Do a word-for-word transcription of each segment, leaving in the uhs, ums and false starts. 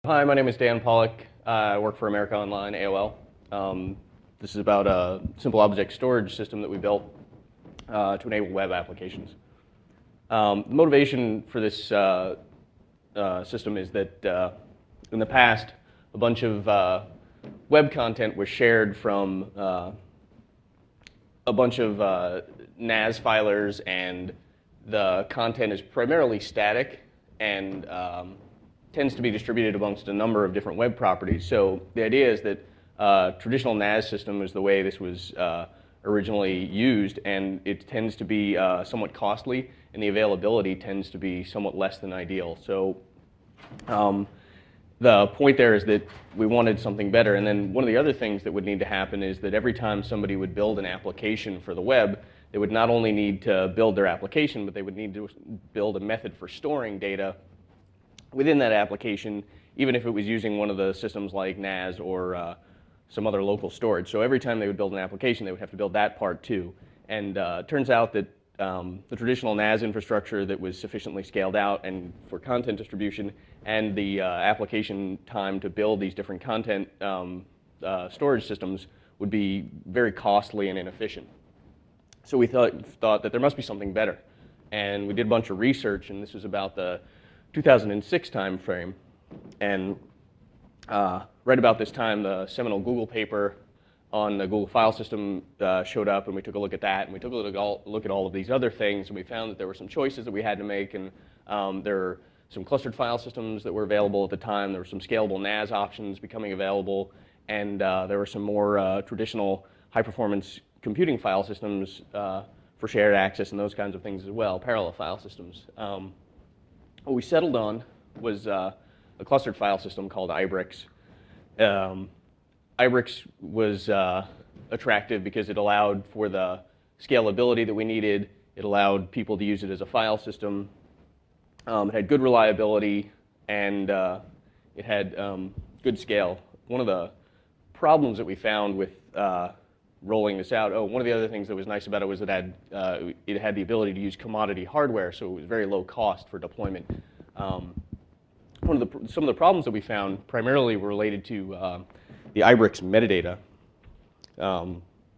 Hi, my name is Dan Pollock. Uh, I work for America Online, A O L. Um, this is about a simple object storage system that we built uh, to enable web applications. Um, the motivation for this uh, uh, system is that uh, in the past, a bunch of uh, web content was shared from uh, a bunch of uh, N A S filers, and the content is primarily static and um, tends to be distributed amongst a number of different web properties. So the idea is that uh, traditional N A S system is the way this was uh, originally used, and it tends to be uh, somewhat costly, and the availability tends to be somewhat less than ideal. So um, the point there is that we wanted something better. And then one of the other things that would need to happen is that every time somebody would build an application for the web, they would not only need to build their application, but they would need to build a method for storing data within that application, even if it was using one of the systems like N A S or uh, some other local storage. So every time they would build an application, they would have to build that part too. And uh, it turns out that um, the traditional N A S infrastructure that was sufficiently scaled out and for content distribution, and the uh, application time to build these different content um, uh, storage systems would be very costly and inefficient. So we thought, thought that there must be something better. And we did a bunch of research, and this was about the two thousand six time frame, and uh, right about this time the seminal Google paper on the Google file system uh, showed up, and we took a look at that, and we took a look at, all, look at all of these other things, and we found that there were some choices that we had to make, and um, there were some clustered file systems that were available at the time. There were some scalable N A S options becoming available, and uh, there were some more uh, traditional high-performance computing file systems uh, for shared access and those kinds of things as well, parallel file systems. Um, What we settled on was uh, a clustered file system called Ibrix. Um, Ibrix was uh, attractive because it allowed for the scalability that we needed. It allowed people to use it as a file system. Um, it had good reliability, and uh, it had um, good scale. One of the problems that we found with uh, rolling this out, oh, one of the other things that was nice about it was it had, uh, it had the ability to use commodity hardware, so it was very low cost for deployment. Um, one of the, some of the problems that we found primarily were related to uh, the Ibrix metadata. Um,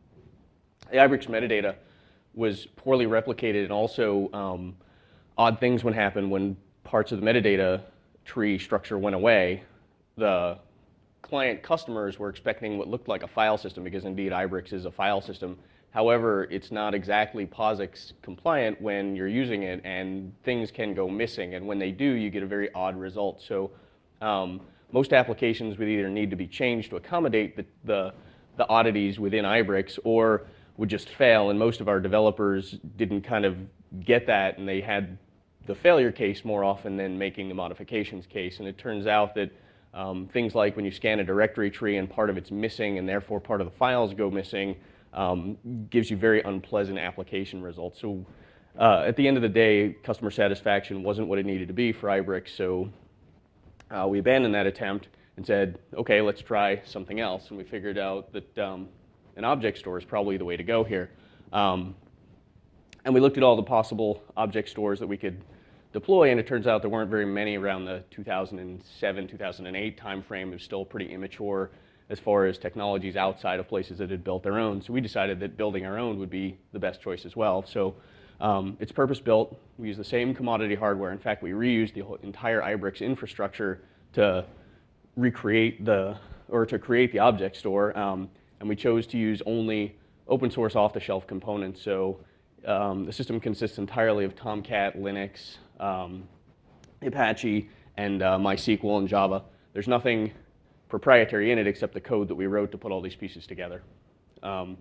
the Ibrix metadata was poorly replicated, and also um, odd things would happen when parts of the metadata tree structure went away. The client customers were expecting what looked like a file system, because indeed Ibrix is a file system. However, it's not exactly POSIX compliant when you're using it, and things can go missing, and when they do, you get a very odd result. So um, most applications would either need to be changed to accommodate the, the, the oddities within Ibrix, or would just fail, and most of our developers didn't kind of get that, and they had the failure case more often than making the modifications case. And it turns out that Um, things like when you scan a directory tree and part of it's missing, and therefore part of the files go missing, um, gives you very unpleasant application results. So uh, at the end of the day, customer satisfaction wasn't what it needed to be for Ibrix, so uh, we abandoned that attempt and said, okay, let's try something else. And we figured out that um, an object store is probably the way to go here. Um, and we looked at all the possible object stores that we could deploy, and it turns out there weren't very many around the two thousand seven, two thousand eight timeframe. It was still pretty immature as far as technologies outside of places that had built their own. So we decided that building our own would be the best choice as well. So um, it's purpose-built. We use the same commodity hardware. In fact, we reused the whole entire Ibrix infrastructure to recreate the, or to create the object store, um, and we chose to use only open source off-the-shelf components. So um, the system consists entirely of Tomcat, Linux, Um, Apache, and uh, MySQL and Java. There's nothing proprietary in it except the code that we wrote to put all these pieces together. Um,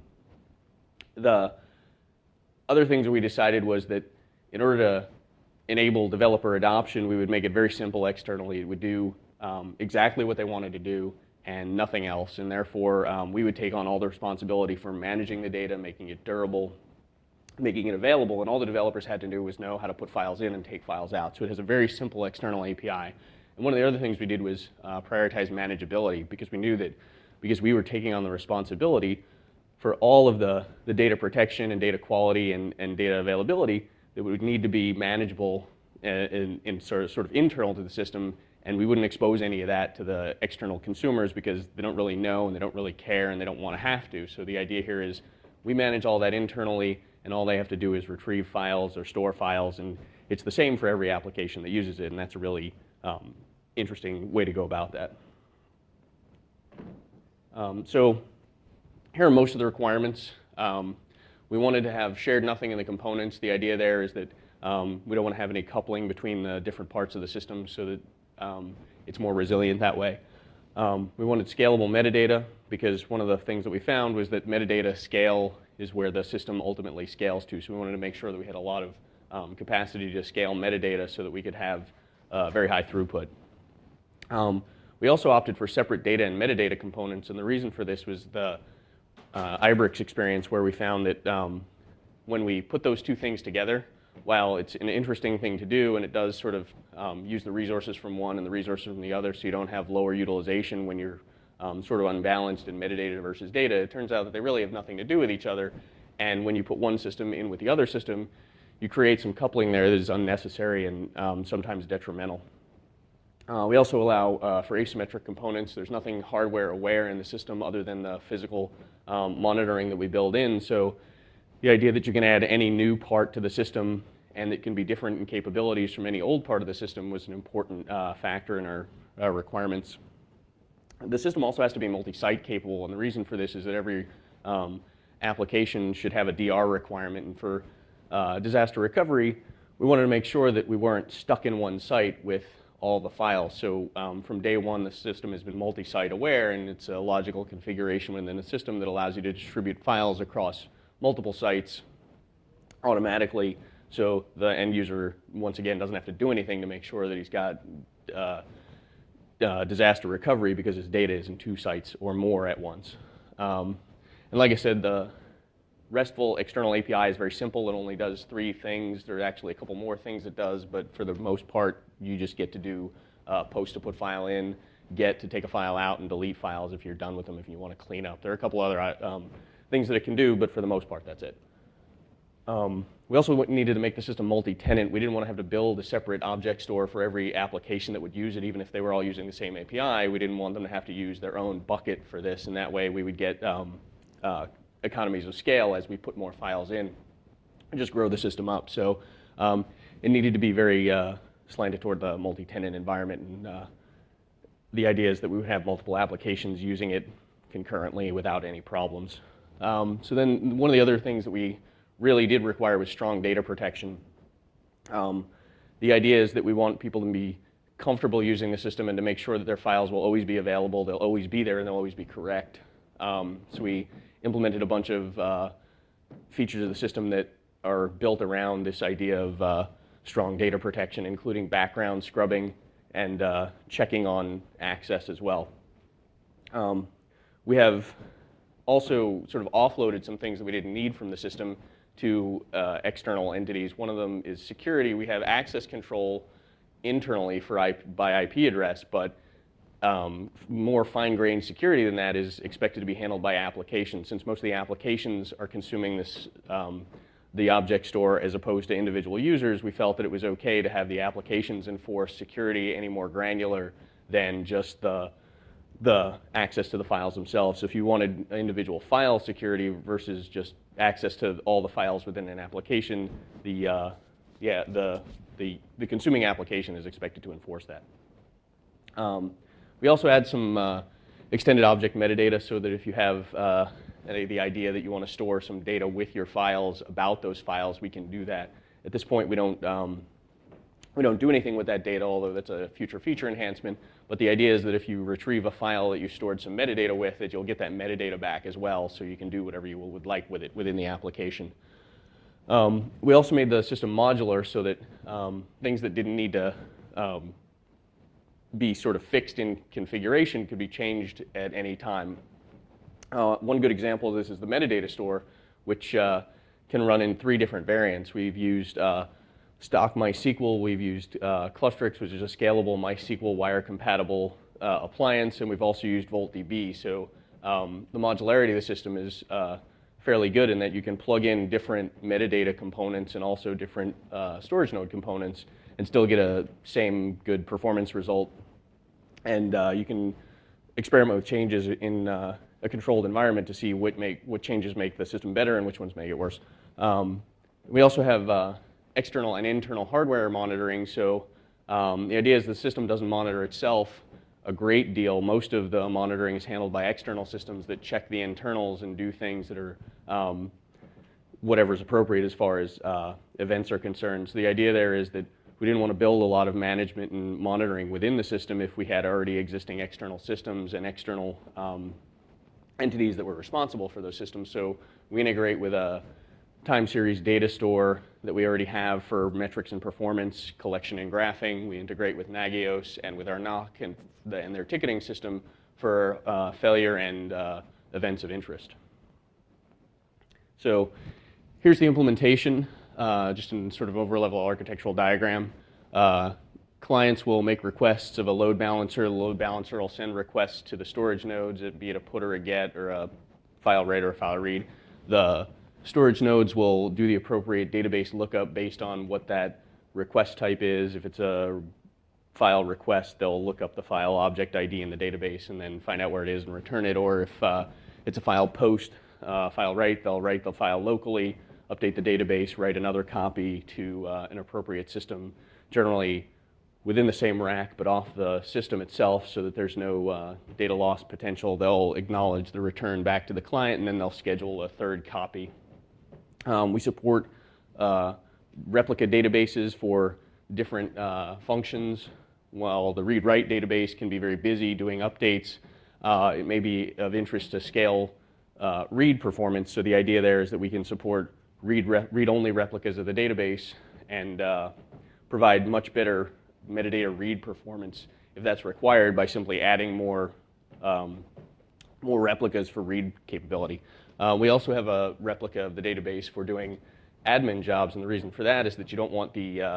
the other things that we decided was that in order to enable developer adoption, we would make it very simple externally. It would do um, exactly what they wanted to do and nothing else, and therefore um, we would take on all the responsibility for managing the data, making it durable, making it available, and all the developers had to do was know how to put files in and take files out. So it has a very simple external A P I. And one of the other things we did was uh, prioritize manageability, because we knew that because we were taking on the responsibility for all of the, the data protection and data quality and, and data availability, that would need to be manageable and, and, and sort, of, sort of internal to the system and we wouldn't expose any of that to the external consumers because they don't really know and they don't really care and they don't want to have to. So the idea here is we manage all that internally, and all they have to do is retrieve files or store files, and it's the same for every application that uses it, and that's a really um, interesting way to go about that. Um, so here are most of the requirements. Um, we wanted to have shared nothing in the components. The idea there is that um, we don't want to have any coupling between the different parts of the system so that um, it's more resilient that way. Um, we wanted scalable metadata because one of the things that we found was that metadata scale is where the system ultimately scales to. So we wanted to make sure that we had a lot of um, capacity to scale metadata so that we could have uh, very high throughput. Um, we also opted for separate data and metadata components, and the reason for this was the uh, Ibrix experience, where we found that um, when we put those two things together, while it's an interesting thing to do, and it does sort of um, use the resources from one and the resources from the other, so you don't have lower utilization when you're um, sort of unbalanced in metadata versus data, it turns out that they really have nothing to do with each other. And when you put one system in with the other system, you create some coupling there that is unnecessary and um, sometimes detrimental. Uh, we also allow uh, for asymmetric components. There's nothing hardware aware in the system other than the physical um, monitoring that we build in. So the idea that you can add any new part to the system and it can be different in capabilities from any old part of the system was an important uh, factor in our uh, requirements. The system also has to be multi-site capable, and the reason for this is that every um, application should have a D R requirement, and for uh, disaster recovery, we wanted to make sure that we weren't stuck in one site with all the files. So um, from day one, the system has been multi-site aware, and it's a logical configuration within the system that allows you to distribute files across multiple sites automatically, so the end user, once again, doesn't have to do anything to make sure that he's got uh, uh, disaster recovery because his data is in two sites or more at once. Um, and like I said, the RESTful external A P I is very simple. It only does three things. There are actually a couple more things it does, but for the most part, you just get to do uh, post to put file in, get to take a file out, and delete files if you're done with them if you want to clean up. There are a couple other um, things that it can do, but for the most part, that's it. Um, we also needed to make the system multi-tenant. We didn't want to have to build a separate object store for every application that would use it, even if they were all using the same A P I. We didn't want them to have to use their own bucket for this, and that way we would get um, uh, economies of scale as we put more files in and just grow the system up. So um, it needed to be very uh, slanted toward the multi-tenant environment, and uh, the idea is that we would have multiple applications using it concurrently without any problems. Um, so then one of the other things that we really did require was strong data protection. Um, the idea is that we want people to be comfortable using the system and to make sure that their files will always be available, they'll always be there, and they'll always be correct. Um, so we implemented a bunch of uh, features of the system that are built around this idea of uh, strong data protection, including background scrubbing and uh, checking on access as well. Um, we have also sort of offloaded some things that we didn't need from the system to uh, external entities. One of them is security. We have access control internally for I P, by I P address, but um, more fine-grained security than that is expected to be handled by applications. Since most of the applications are consuming this, um, the object store as opposed to individual users, we felt that it was okay to have the applications enforce security any more granular than just the the access to the files themselves. So if you wanted individual file security versus just access to all the files within an application, the uh, yeah the, the the consuming application is expected to enforce that. Um, we also add some uh, extended object metadata so that if you have uh, the idea that you want to store some data with your files about those files, we can do that. At this point, we don't um, we don't do anything with that data, although that's a future feature enhancement. But the idea is that if you retrieve a file that you stored some metadata with, that you'll get that metadata back as well, so you can do whatever you would like with it within the application. Um, we also made the system modular so that um, things that didn't need to um, be sort of fixed in configuration could be changed at any time. Uh, one good example of this is the metadata store, which uh, can run in three different variants. We've used uh, stock MySQL, we've used uh, Clustrix, which is a scalable MySQL wire-compatible uh, appliance, and we've also used VoltDB. So um, the modularity of the system is uh, fairly good in that you can plug in different metadata components and also different uh, storage node components and still get a same good performance result And uh, you can experiment with changes in uh, a controlled environment to see what make what changes make the system better and which ones make it worse. Um, we also have uh, external and internal hardware monitoring. So um, the idea is the system doesn't monitor itself a great deal. Most of the monitoring is handled by external systems that check the internals and do things that are um, whatever's appropriate as far as uh, events are concerned. So the idea there is that we didn't want to build a lot of management and monitoring within the system if we had already existing external systems and external um, entities that were responsible for those systems. So we integrate with a time series data store that we already have for metrics and performance, collection and graphing. We integrate with Nagios and with our N O C and, the, and their ticketing system for uh, failure and uh, events of interest. So here's the implementation. Uh, just in sort of over-level architectural diagram. Uh, clients will make requests of a load balancer. The load balancer will send requests to the storage nodes, be it a put or a get or a file write or a file read. The storage nodes will do the appropriate database lookup based on what that request type is. If it's a file request, they'll look up the file object I D in the database and then find out where it is and return it. Or if uh, it's a file post, uh, file write, they'll write the file locally, update the database, write another copy to uh, an appropriate system, generally within the same rack but off the system itself so that there's no uh, data loss potential. They'll acknowledge the return back to the client and then they'll schedule a third copy. Um, we support uh, replica databases for different uh, functions. While the read-write database can be very busy doing updates, uh, it may be of interest to scale uh, read performance. So the idea there is that we can support read re read-only replicas of the database and uh, provide much better metadata read performance if that's required by simply adding more, um, more replicas for read capability. Uh, we also have a replica of the database for doing admin jobs, and the reason for that is that you don't want the uh,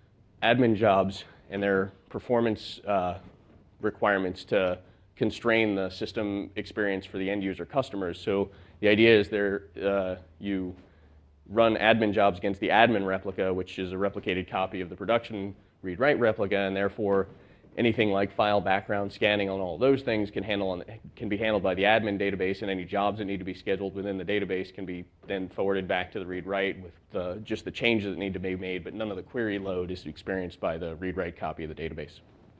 admin jobs and their performance uh, requirements to constrain the system experience for the end user customers. So the idea is there uh, you run admin jobs against the admin replica, which is a replicated copy of the production read-write replica, and therefore anything like file background scanning on all those things can handle on, can be handled by the admin database, and any jobs that need to be scheduled within the database can be then forwarded back to the read-write with the, just the changes that need to be made, but none of the query load is experienced by the read-write copy of the database.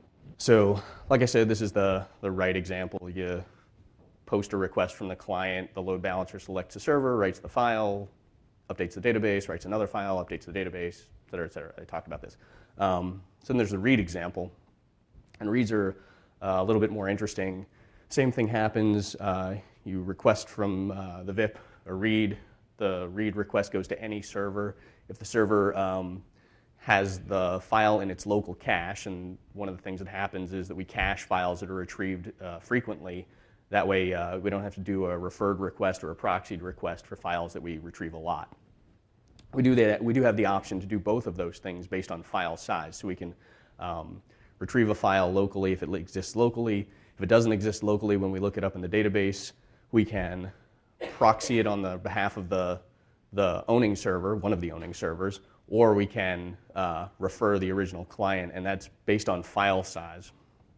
So, like I said, this is the, the write example. You post a request from the client, the load balancer selects the server, writes the file, updates the database, writes another file, updates the database, et cetera, et cetera. I talked about this. Um, so then there's the read example. And reads are uh, a little bit more interesting. Same thing happens. Uh, you request from uh, the V I P a read. The read request goes to any server. If the server um, has the file in its local cache, and one of the things that happens is that we cache files that are retrieved uh, frequently. That way uh, we don't have to do a referred request or a proxied request for files that we retrieve a lot. We do, that, we do have the option to do both of those things based on file size. So we can um, retrieve a file locally if it exists locally. If it doesn't exist locally, when we look it up in the database, we can proxy it on the behalf of the, the owning server, one of the owning servers, or we can uh, refer the original client, and that's based on file size.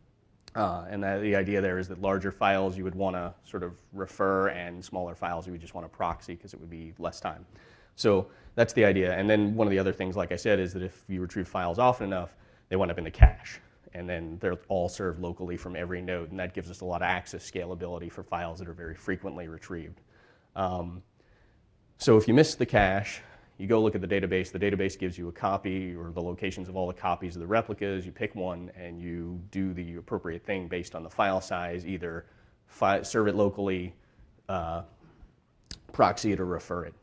Uh, and that, the idea there is that larger files you would want to sort of refer, and smaller files you would just want to proxy because it would be less time. So that's the idea. And then one of the other things, like I said, is that if you retrieve files often enough, they wind up in the cache. And then they're all served locally from every node, and that gives us a lot of access scalability for files that are very frequently retrieved. Um, so if you miss the cache, you go look at the database. The database gives you a copy or the locations of all the copies of the replicas. You pick one, and you do the appropriate thing based on the file size, either fi serve it locally, uh, proxy it, or refer it.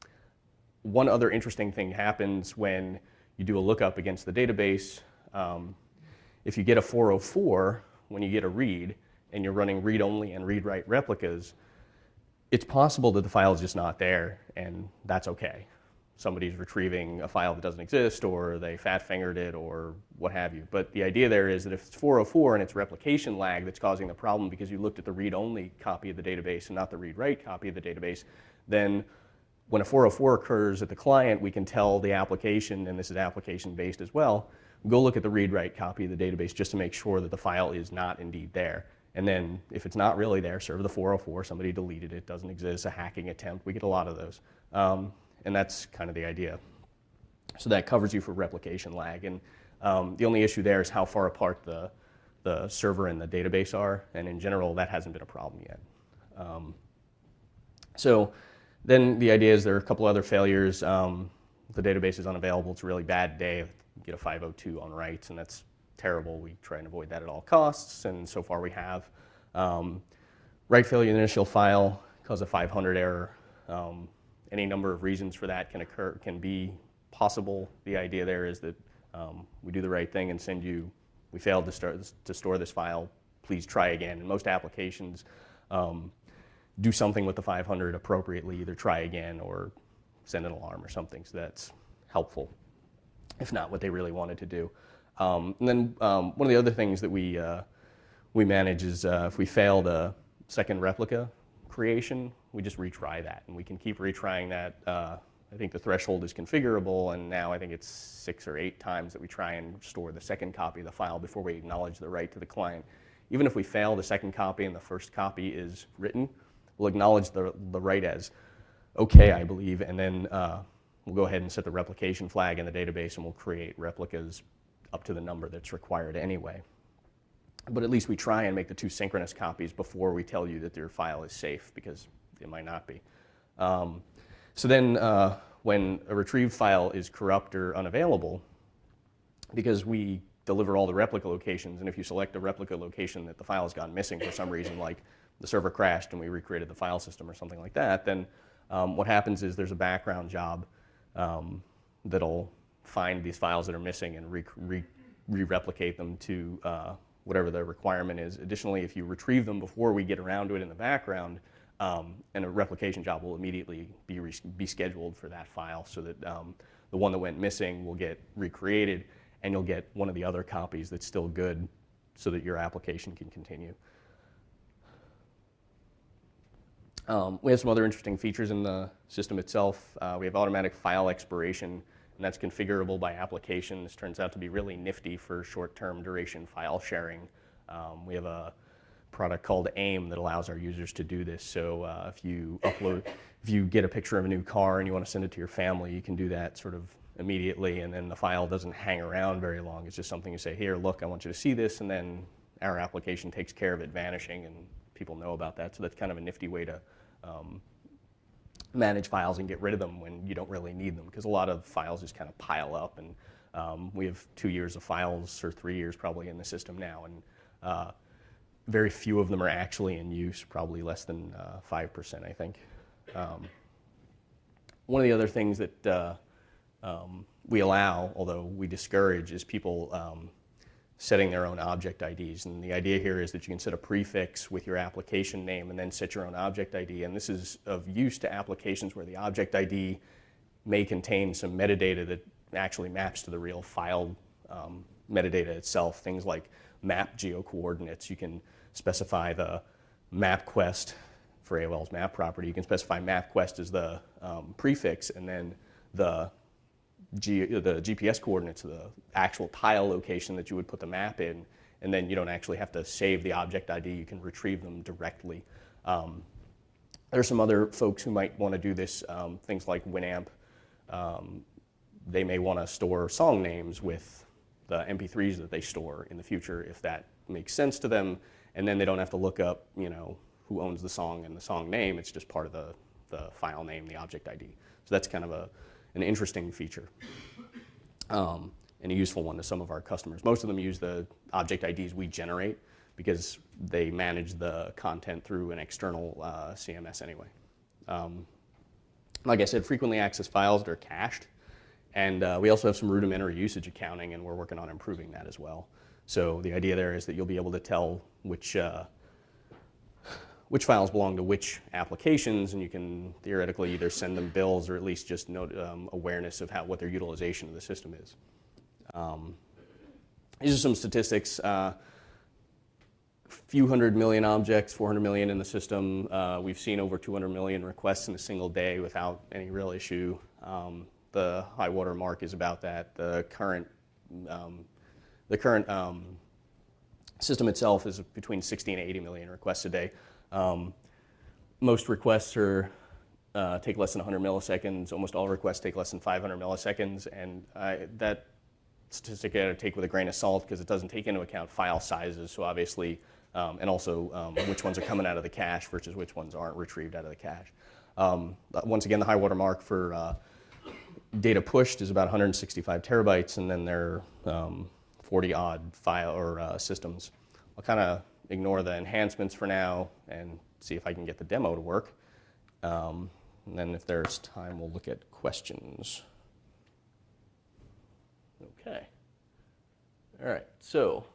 One other interesting thing happens when you do a lookup against the database. Um, If you get a four oh four, when you get a read, and you're running read-only and read-write replicas, it's possible that the file is just not there, and that's okay. Somebody's retrieving a file that doesn't exist, or they fat-fingered it, or what have you. But the idea there is that if it's four oh four and it's replication lag that's causing the problem because you looked at the read-only copy of the database and not the read-write copy of the database, then when a four oh four occurs at the client, we can tell the application, and this is application-based as well, go look at the read-write copy of the database just to make sure that the file is not indeed there. And then if it's not really there, serve the four oh four, somebody deleted it, doesn't exist, a hacking attempt. We get a lot of those. Um, and that's kind of the idea. So that covers you for replication lag. And um, the only issue there is how far apart the, the server and the database are. And in general, that hasn't been a problem yet. Um, so then the idea is there are a couple other failures. Um, the database is unavailable. It's a really bad day. You get a five oh two on writes, and that's terrible. We try and avoid that at all costs, and so far we have. Um, write failure in the initial file cause a five hundred error. Um, any number of reasons for that can occur, can be possible. The idea there is that um, we do the right thing and send you, we failed to, start this, to store this file, please try again. And most applications um, do something with the five hundred appropriately, either try again or send an alarm or something, so that's helpful, if not what they really wanted to do. Um, and then um, one of the other things that we, uh, we manage is uh, if we fail the second replica creation, we just retry that. And we can keep retrying that. Uh, I think the threshold is configurable, and now I think it's six or eight times that we try and store the second copy of the file before we acknowledge the write to the client. Even if we fail the second copy and the first copy is written, we'll acknowledge the, the write as okay, I believe, and then uh, we'll go ahead and set the replication flag in the database, and we'll create replicas up to the number that's required anyway. But at least we try and make the two synchronous copies before we tell you that your file is safe, because it might not be. Um, so then uh, when a retrieved file is corrupt or unavailable, because we deliver all the replica locations, and if you select a replica location that the file has gone missing for some reason, like the server crashed and we recreated the file system or something like that, then um, what happens is there's a background job um, that'll find these files that are missing and re- re- re-replicate them to uh, whatever the requirement is. Additionally, if you retrieve them before we get around to it in the background, um, and a replication job will immediately be, re- be scheduled for that file, so that um, the one that went missing will get recreated, and you'll get one of the other copies that's still good so that your application can continue. Um, we have some other interesting features in the system itself. Uh, we have automatic file expiration, and that's configurable by application. This turns out to be really nifty for short-term duration file sharing. Um, we have a product called AIM that allows our users to do this. So uh, if you upload, if you get a picture of a new car and you want to send it to your family, you can do that sort of immediately, and then the file doesn't hang around very long. It's just something you say, here, look, I want you to see this, and then our application takes care of it vanishing, and people know about that. So that's kind of a nifty way to um, manage files and get rid of them when you don't really need them, because a lot of files just kind of pile up, and um, we have two years of files, or three years probably in the system now, and uh, very few of them are actually in use, probably less than uh, five percent, I think. Um, one of the other things that uh, um, we allow, although we discourage, is people um, setting their own object I Ds. And the idea here is that you can set a prefix with your application name and then set your own object I D. And this is of use to applications where the object I D may contain some metadata that actually maps to the real file um, metadata itself. Things like map geocoordinates. You can specify the MapQuest for A O L's map property. You can specify MapQuest as the um, prefix, and then the G, the G P S coordinates of the actual tile location that you would put the map in, and then you don't actually have to save the object I D. You can retrieve them directly. Um, there are some other folks who might want to do this, um, things like Winamp. Um, they may want to store song names with the M P threes that they store in the future, if that makes sense to them, and then they don't have to look up, you know, who owns the song and the song name. It's just part of the, the file name, the object I D. So that's kind of a an interesting feature, um, and a useful one to some of our customers. Most of them use the object I Ds we generate because they manage the content through an external uh, C M S anyway. Um, like I said, frequently accessed files that are cached, and uh, we also have some rudimentary usage accounting, and we're working on improving that as well. So the idea there is that you'll be able to tell which uh, which files belong to which applications, and you can theoretically either send them bills or at least just note, um, awareness of how, what their utilization of the system is. Um, these are some statistics. Uh, few hundred million objects, four hundred million in the system. Uh, we've seen over two hundred million requests in a single day without any real issue. Um, the high water mark is about that. The current um, the current um, system itself is between sixty and eighty million requests a day. Um, most requests are uh, take less than one hundred milliseconds. Almost all requests take less than five hundred milliseconds, and I, that statistic I got to take with a grain of salt because it doesn't take into account file sizes. So obviously, um, and also um, which ones are coming out of the cache versus which ones aren't retrieved out of the cache. Um, once again, the high water mark for uh, data pushed is about one hundred sixty-five terabytes, and then there are um, forty odd file or uh, systems. I'll kind of ignore the enhancements for now and see if I can get the demo to work. Um, and then if there's time, we'll look at questions. Okay. All right, so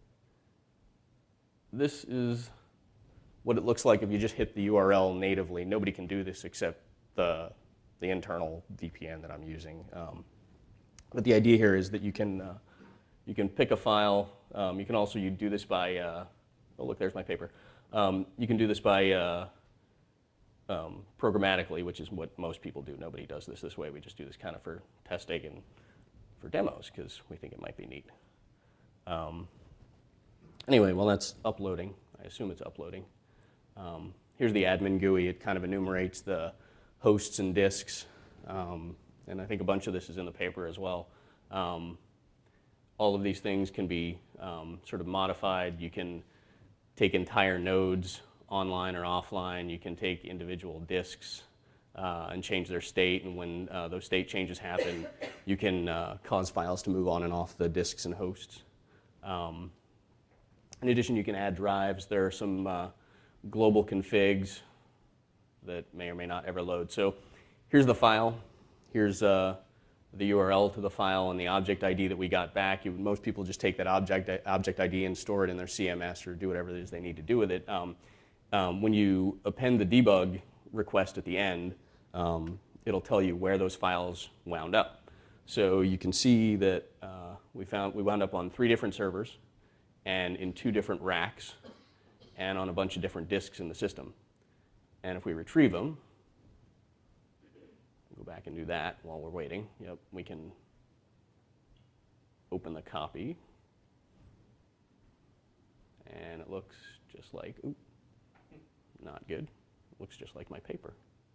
this is what it looks like if you just hit the U R L natively. Nobody can do this except the, the internal V P N that I'm using. Um, but the idea here is that you can, uh, you can pick a file. Um, you can also you do this by, uh, oh look, there's my paper. Um, you can do this by uh, um, programmatically, which is what most people do. Nobody does this this way. We just do this kind of for testing and for demos because we think it might be neat. Um, anyway, while that's uploading, I assume it's uploading. Um, here's the admin G U I. It kind of enumerates the hosts and disks, um, and I think a bunch of this is in the paper as well. Um, all of these things can be um, sort of modified. You can take entire nodes online or offline. You can take individual disks uh, and change their state, and when uh, those state changes happen, you can uh, cause files to move on and off the disks and hosts. Um, in addition, you can add drives. There are some uh, global configs that may or may not ever load. So here's the file. Here's uh, the U R L to the file and the object I D that we got back. You, most people just take that object, object I D and store it in their C M S or do whatever it is they need to do with it. Um, um, when you append the debug request at the end, um, it'll tell you where those files wound up. So you can see that uh, we, found, we wound up on three different servers and in two different racks and on a bunch of different disks in the system. And if we retrieve them, go back and do that while we're waiting. Yep, we can open the copy. And it looks just like, oop, not good. It looks just like my paper.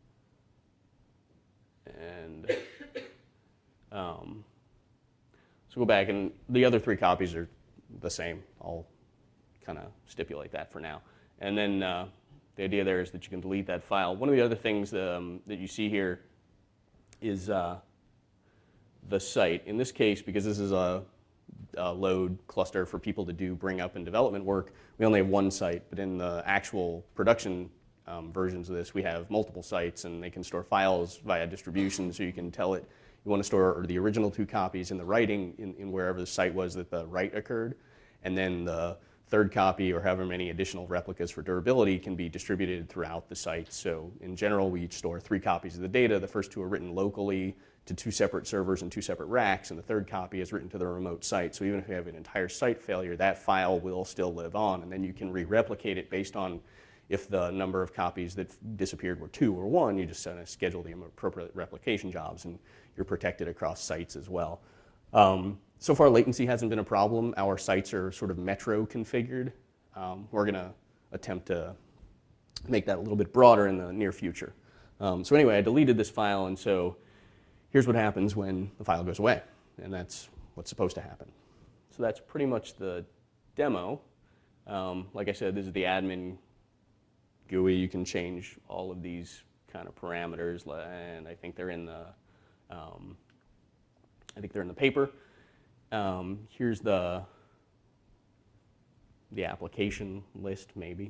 And um, so go back, and the other three copies are the same. I'll kind of stipulate that for now. And then uh, the idea there is that you can delete that file. One of the other things um, that you see here is uh, the site. In this case, because this is a, a load cluster for people to do bring up and development work, we only have one site. But in the actual production um, versions of this, we have multiple sites, and they can store files via distribution. So you can tell it you want to store the original two copies in the writing in, in wherever the site was that the write occurred, and then the third copy or however many additional replicas for durability can be distributed throughout the site. So in general, we each store three copies of the data. The first two are written locally to two separate servers and two separate racks, and the third copy is written to the remote site. So even if you have an entire site failure, that file will still live on, and then you can re-replicate it based on if the number of copies that disappeared were two or one. You just kind of schedule the appropriate replication jobs, and you're protected across sites as well. Um, So far, latency hasn't been a problem. Our sites are sort of metro configured. Um, we're going to attempt to make that a little bit broader in the near future. Um, so anyway, I deleted this file, and so here's what happens when the file goes away, and that's what's supposed to happen. So that's pretty much the demo. Um, like I said, this is the admin G U I. You can change all of these kind of parameters, and I think they're in the um, I think they're in the paper. Um, here's the, the application list, maybe.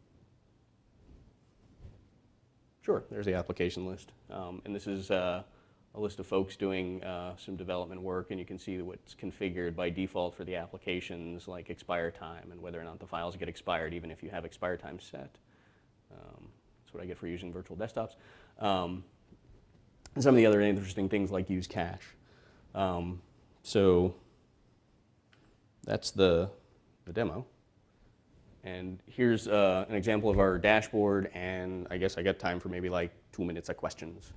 Sure, there's the application list. Um, and this is uh, a list of folks doing uh, some development work, and you can see what's configured by default for the applications, like expire time and whether or not the files get expired, even if you have expire time set. Um, that's what I get for using virtual desktops. Um, and some of the other interesting things like use cache. Um, so that's the, the demo. And here's uh, an example of our dashboard, and I guess I got time for maybe like two minutes of questions.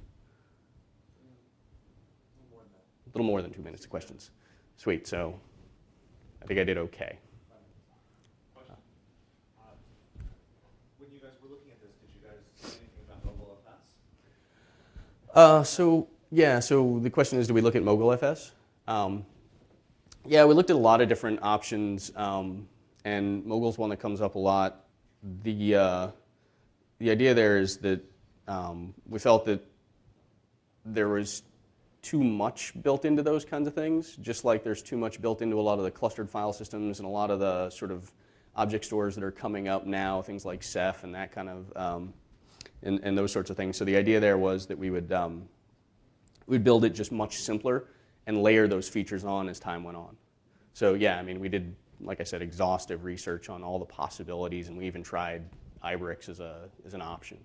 A little more than two minutes of questions. Sweet, so I think I did okay. Question. Uh, when you guys were looking at this, did you guys say anything about MobileFS? Uh, so, yeah, so the question is, do we look at MobileFS? Um, yeah, we looked at a lot of different options, um, and Mogul's one that comes up a lot. The, uh, the idea there is that um, we felt that there was too much built into those kinds of things, just like there's too much built into a lot of the clustered file systems and a lot of the sort of object stores that are coming up now, things like Ceph and that kind of, um, and, and those sorts of things. So the idea there was that we would um, we'd build it just much simpler and layer those features on as time went on. So yeah, I mean, we did, like I said, exhaustive research on all the possibilities, and we even tried Ibrix as a as an option.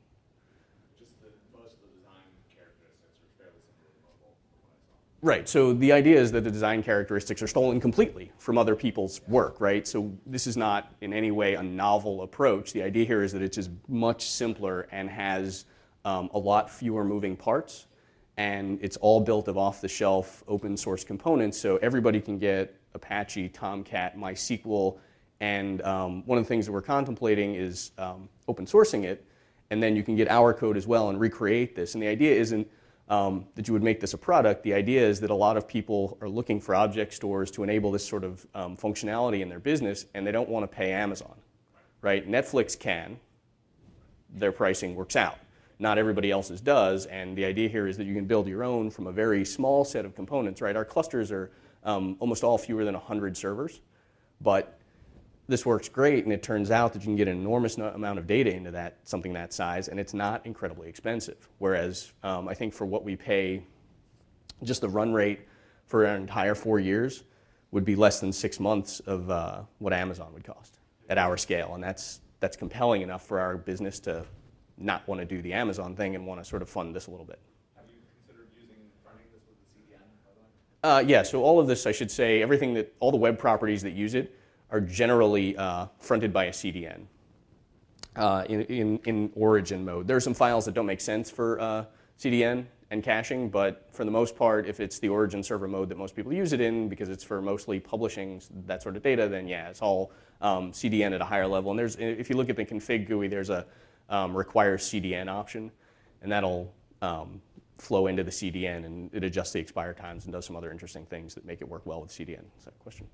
Right, so the idea is that the design characteristics are stolen completely from other people's work, right? So this is not in any way a novel approach. The idea here is that it's just much simpler and has um, a lot fewer moving parts, and it's all built of off-the-shelf open source components, so everybody can get Apache, Tomcat, MySQL, and um, one of the things that we're contemplating is um, open sourcing it, and then you can get our code as well and recreate this. And the idea isn't Um, that you would make this a product. The idea is that a lot of people are looking for object stores to enable this sort of um, functionality in their business, and they don't want to pay Amazon, right? Netflix can. Their pricing works out. Not everybody else's does, and the idea here is that you can build your own from a very small set of components, right? Our clusters are um, almost all fewer than one hundred servers, but this works great, and it turns out that you can get an enormous no- amount of data into that, something that size, and it's not incredibly expensive. Whereas um, I think for what we pay, just the run rate for an entire four years would be less than six months of uh, what Amazon would cost at our scale, and that's that's compelling enough for our business to not want to do the Amazon thing and want to sort of fund this a little bit. Have you considered using running this with the C D N, by the way? Uh, yeah, so all of this, I should say, everything that, all the web properties that use it are generally uh, fronted by a C D N uh, in, in, in origin mode. There are some files that don't make sense for uh, C D N and caching, but for the most part, if it's the origin server mode that most people use it in, because it's for mostly publishing that sort of data, then yeah, it's all um, C D N at a higher level. And there's, if you look at the config G U I, there's a um, require C D N option, and that'll um, flow into the C D N, and it adjusts the expire times and does some other interesting things that make it work well with C D N. Is that a question?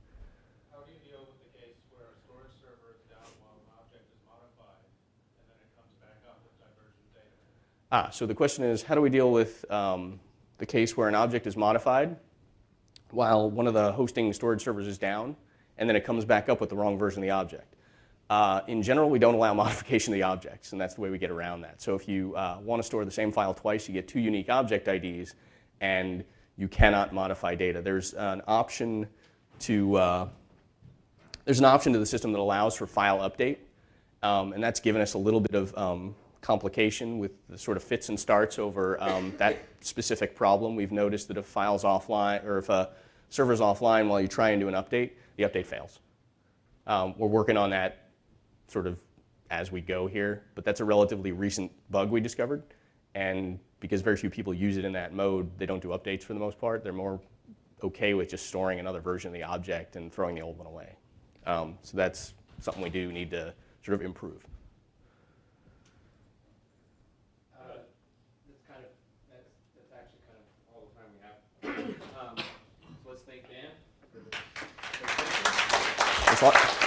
Ah, so the question is, how do we deal with um, the case where an object is modified while one of the hosting storage servers is down, and then it comes back up with the wrong version of the object? Uh, in general, we don't allow modification of the objects, and that's the way we get around that. So if you uh, want to store the same file twice, you get two unique object I Ds, and you cannot modify data. There's an option to uh, there's an option to the system that allows for file update, um, and that's given us a little bit of um, complication with the sort of fits and starts over um, that specific problem. We've noticed that if file's offline, or if a server's offline while you try and do an update, the update fails. Um, we're working on that sort of as we go here, but that's a relatively recent bug we discovered, and because very few people use it in that mode, they don't do updates for the most part. They're more okay with just storing another version of the object and throwing the old one away. Um, so that's something we do need to sort of improve. Um, so let's thank Dan for the presentation. Thanks a lot.